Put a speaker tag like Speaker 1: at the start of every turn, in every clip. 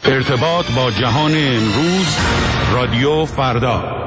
Speaker 1: ارتباط با جهان امروز، رادیو فردا.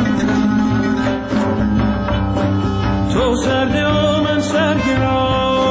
Speaker 2: تو سرد و من سرگران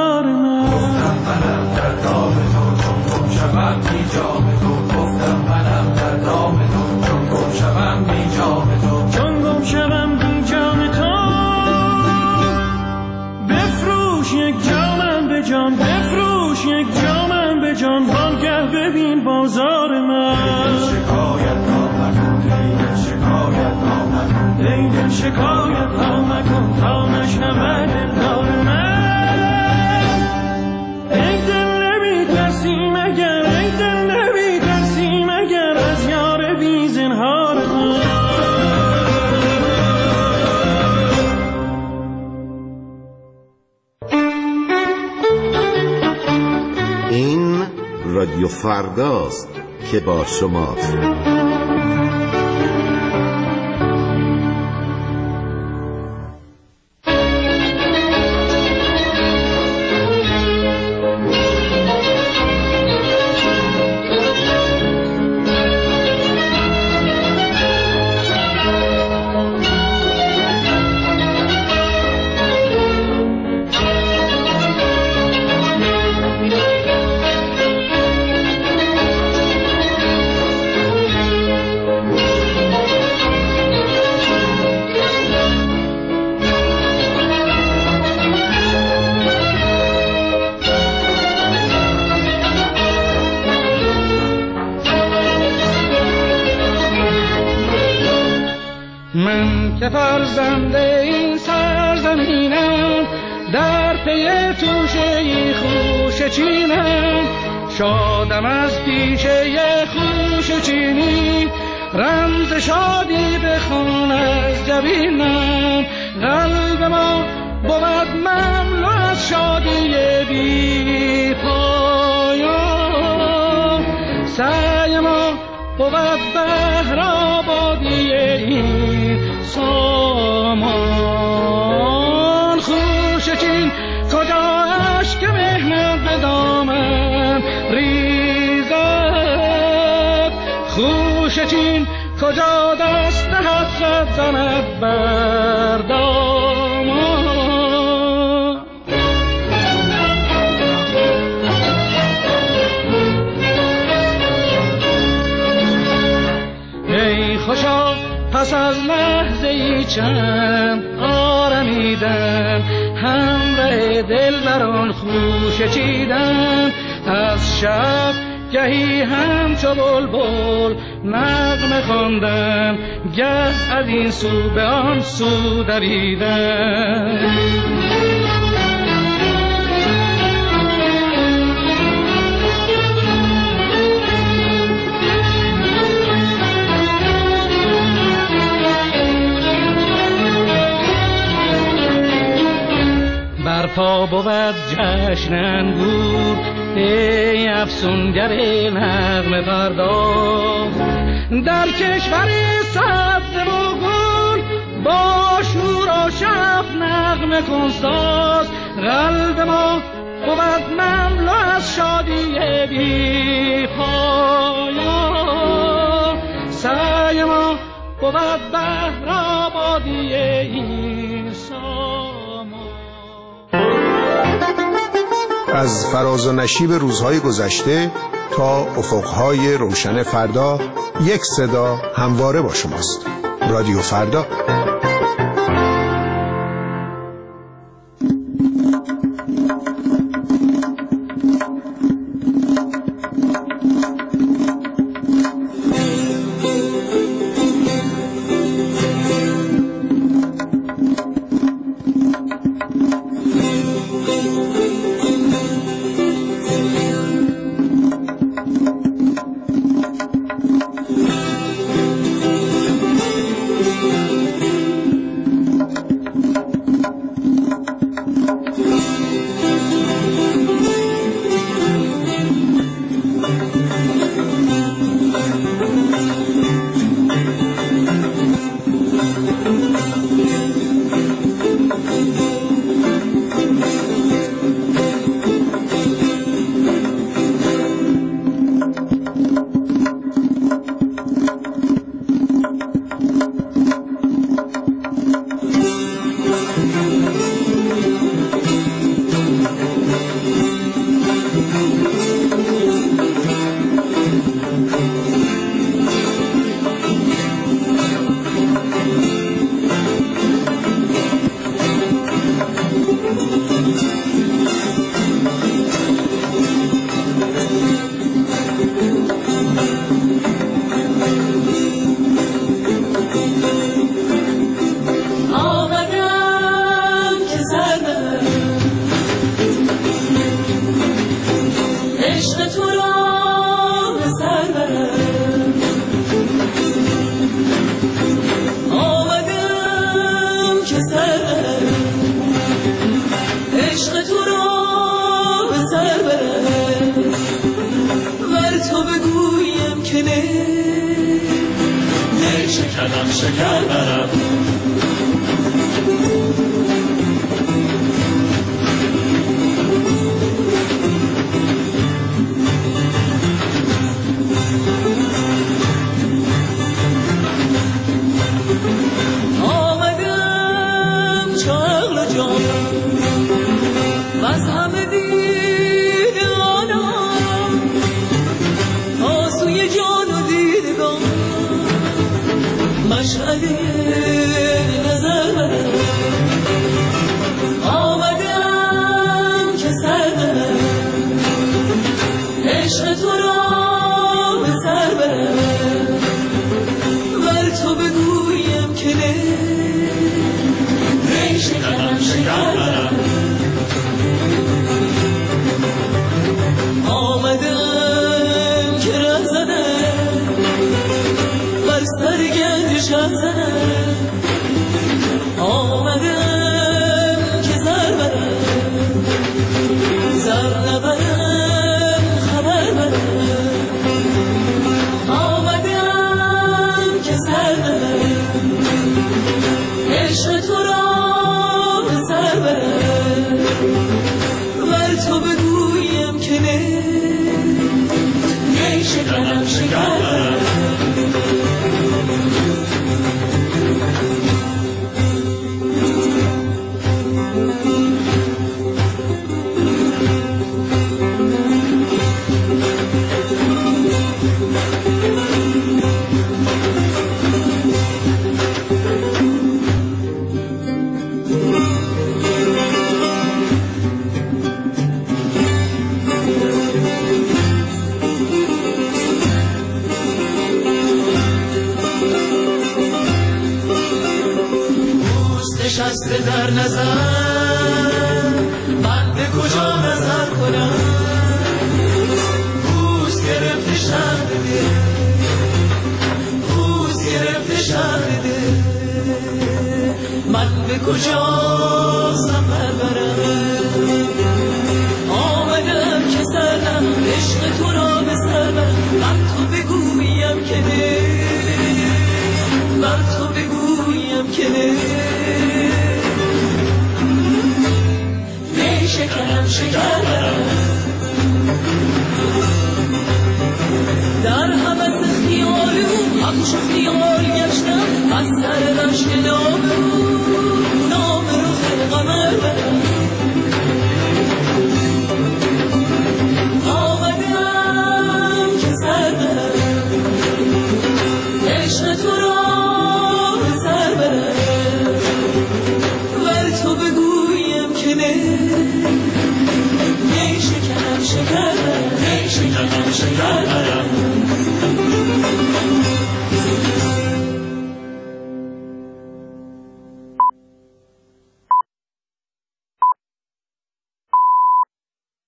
Speaker 2: بازار من. گفتم منم در دام تو چون گم شوم بی جام تو. گفتم منم در دام تو چون گم شوم بی جام تو. چون گم شوم بی جام تو بفروش یک جامم به جان، بفروش یک جامم به جان، وانگه ببین بازار من. شکایت ها مکن، دل شکایت ها مکن، دل شکایت ها مکن تا نشنود دلدار من. ای دل نمی ترسی مگر، ای دل نمی ترسی مگر از یار بی زنهار من.
Speaker 3: این رادیو فرداست که با شماست.
Speaker 4: من که فرزند این سرزمینم، در پی توشه خوش چینم، شادم از پیشه خوش چینی، رمز شادی بخوان از جبینم. قلب ما بود مملو از شادی بی پایان، سعی ما بود بهر آبادی این سامان. خوش چین کجا اشک مهنت به دامن ریزد، خوش چین کجا دست حسرت زند بر دامان. ای خوشا پس از لحظه ای چند آرمیدن، همراه دلبران خوش چیدن، از شب گهی همچو بلبل نغمه خواندن، گه از این سو به آن سو دویدن. برپا بود جشن انگور، ای افسونگر نغمه پرداز، در کشور سبز و گل با شور و شف نغمه کن ساز. قلب ما بود مملو از شادی بی پایان، سعی ما بود بهر آبادی این سامان.
Speaker 5: از فراز و نشیب روزهای گذشته تا افقهای روشن فردا، یک صدا همواره با شماست. رادیو فردا.
Speaker 2: شکنم شکر برم.
Speaker 6: آمدم چغل جان و از همه دیدگانم تا سوی جان و دیدگان مشعله نظر برم. آمدم که سر برم عشق تو را به سر برم ور تو بگویم که نه شکنم شکر برم. آمدم که ره زدم بر سر گنجشم زدم. آمدم که زر برم زر نبرم خبر برم. آمدم که سر برم عشق تو را به سر برم ور تو بگویم که نه شکنم شکر برم. نشسته در نظر من به کجا نظر کنم. روز گرفته شهر دل روز گرفته شهر دل من به کجا سفر برم. آمدم که سرم عشق تو را به سر برم من تو بگویم که نه من تو بگویم که نه شکنم شکر برم. در همس خیال او همچو خیال گشتم از سر رشک نام رو قمر برم. آمدم که سر برم عشق تو را به سر برم ور تو بگویم که نه شکنم شکر برم شکنم شکر برم.